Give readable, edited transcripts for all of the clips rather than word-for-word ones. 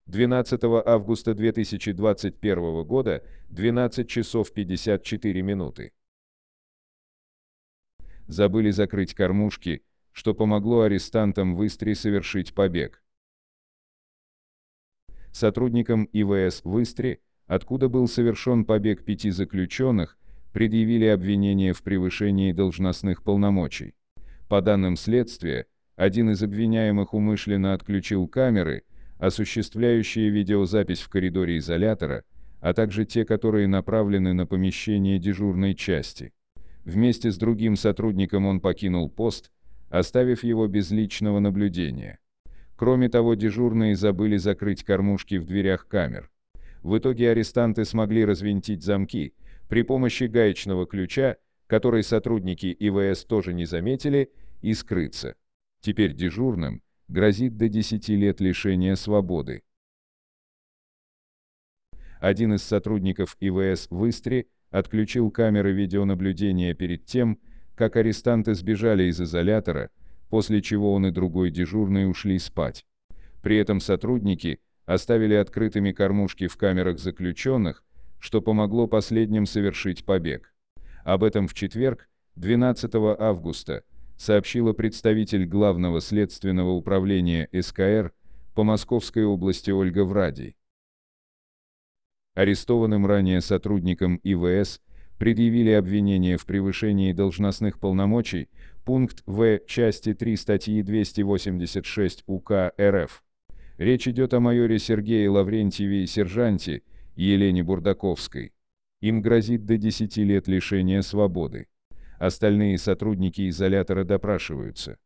12 августа 2021 года, 12 часов 54 минуты. Забыли закрыть кормушки, что помогло арестантам в Истре совершить побег. Сотрудникам ИВС в Истре, откуда был совершен побег 5 заключенных, предъявили обвинение в превышении должностных полномочий. По данным следствия, один из обвиняемых умышленно отключил камеры, осуществляющие видеозапись в коридоре изолятора, а также те, которые направлены на помещение дежурной части. Вместе с другим сотрудником он покинул пост, оставив его без личного наблюдения. Кроме того, дежурные забыли закрыть кормушки в дверях камер. В итоге арестанты смогли развинтить замки при помощи гаечного ключа, который сотрудники ИВС тоже не заметили, и скрыться. Теперь дежурным грозит до 10 лет лишения свободы. Один из сотрудников ИВС в Истре отключил камеры видеонаблюдения перед тем, как арестанты сбежали из изолятора, после чего он и другой дежурный ушли спать. При этом сотрудники оставили открытыми кормушки в камерах заключенных, что помогло последним совершить побег. Об этом в четверг, 12 августа, сообщила представитель Главного следственного управления СКР по Московской области Ольга Врадий. Арестованным ранее сотрудникам ИВС предъявили обвинение в превышении должностных полномочий, пункт В части 3 статьи 286 УК РФ. Речь идет о майоре Сергее Лаврентьеве и сержанте Елене Бурдаковской. Им грозит до 10 лет лишения свободы. Остальные сотрудники изолятора допрашиваются.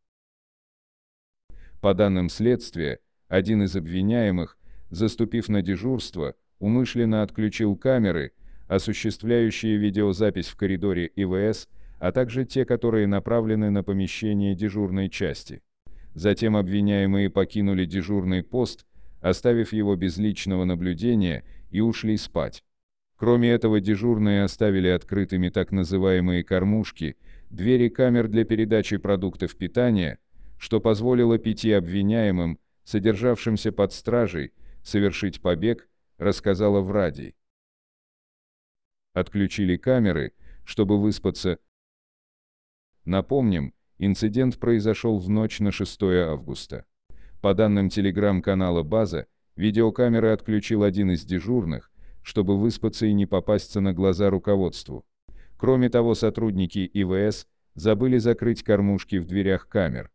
По данным следствия, один из обвиняемых, заступив на дежурство, умышленно отключил камеры, осуществляющие видеозапись в коридоре ИВС, а также те, которые направлены на помещение дежурной части. Затем обвиняемые покинули дежурный пост, оставив его без личного наблюдения, и ушли спать. Кроме этого, дежурные оставили открытыми так называемые кормушки, двери камер для передачи продуктов питания, что позволило 5 обвиняемым, содержавшимся под стражей, совершить побег, рассказала Врадий. Отключили камеры, чтобы выспаться. Напомним, инцидент произошел в ночь на 6 августа. По данным телеграм-канала «База», видеокамеры отключил один из дежурных, чтобы выспаться и не попасться на глаза руководству. Кроме того, сотрудники ИВС забыли закрыть кормушки в дверях камер.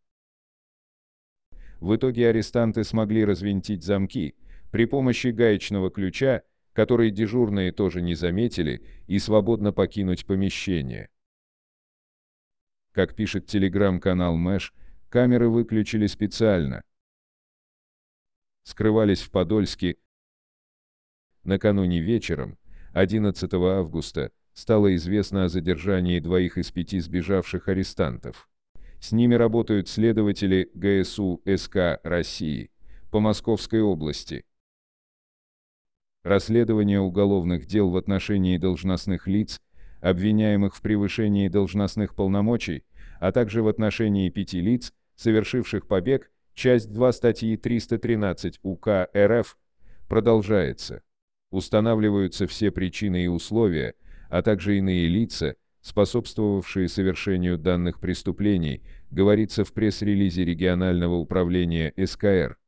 В итоге арестанты смогли развинтить замки при помощи гаечного ключа, который дежурные тоже не заметили, и свободно покинуть помещение. Как пишет телеграм-канал Мэш, камеры выключили специально. Скрывались в Подольске. Накануне вечером, 11 августа, стало известно о задержании 2 из 5 сбежавших арестантов. С ними работают следователи ГСУ СК России по Московской области. Расследование уголовных дел в отношении должностных лиц, обвиняемых в превышении должностных полномочий, а также в отношении 5 лиц, совершивших побег, часть 2 статьи 313 УК РФ, продолжается. Устанавливаются все причины и условия, а также иные лица, способствовавшие совершению данных преступлений, говорится в пресс-релизе регионального управления СКР.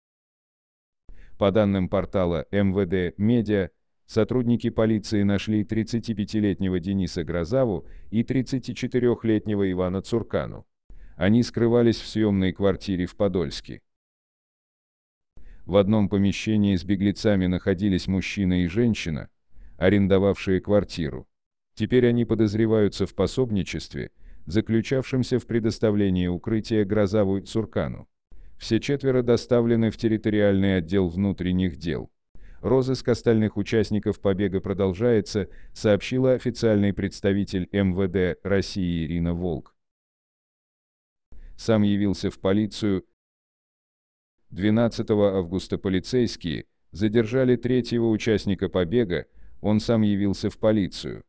По данным портала МВД Медиа, сотрудники полиции нашли 35-летнего Дениса Грозаву и 34-летнего Ивана Цуркану. Они скрывались в съемной квартире в Подольске. В одном помещении с беглецами находились мужчина и женщина, арендовавшие квартиру. Теперь они подозреваются в пособничестве, заключавшемся в предоставлении укрытия Грозаву и Цуркану. Все 4 доставлены в территориальный отдел внутренних дел. Розыск остальных участников побега продолжается, сообщила официальный представитель МВД России Ирина Волк. Сам явился в полицию. 12 августа полицейские задержали 3-го участника побега, он сам явился в полицию.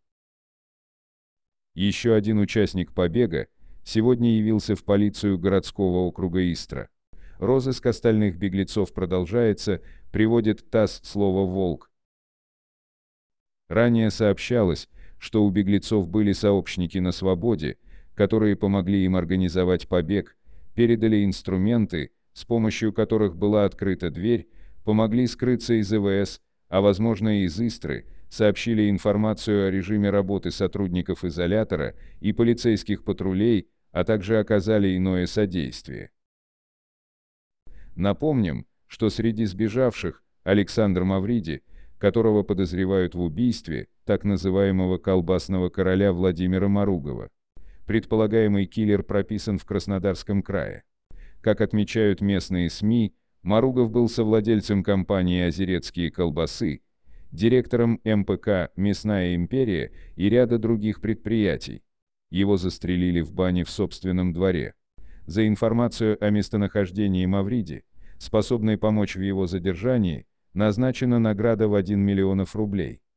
Еще один участник побега сегодня явился в полицию городского округа Истра. Розыск остальных беглецов продолжается, приводит ТАСС слово «волк». Ранее сообщалось, что у беглецов были сообщники на свободе, которые помогли им организовать побег, передали инструменты, с помощью которых была открыта дверь, помогли скрыться из ИВС, а возможно и из Истры, сообщили информацию о режиме работы сотрудников изолятора и полицейских патрулей, а также оказали иное содействие. Напомним, что среди сбежавших Александр Мавриди, которого подозревают в убийстве так называемого колбасного короля Владимира Маругова. Предполагаемый киллер прописан в Краснодарском крае. Как отмечают местные СМИ, Маругов был совладельцем компании «Озерецкие колбасы», директором МПК «Мясная империя» и ряда других предприятий. Его застрелили в бане в собственном дворе. За информацию о местонахождении Мавриди, способной помочь в его задержании, назначена награда в 1 миллион рублей.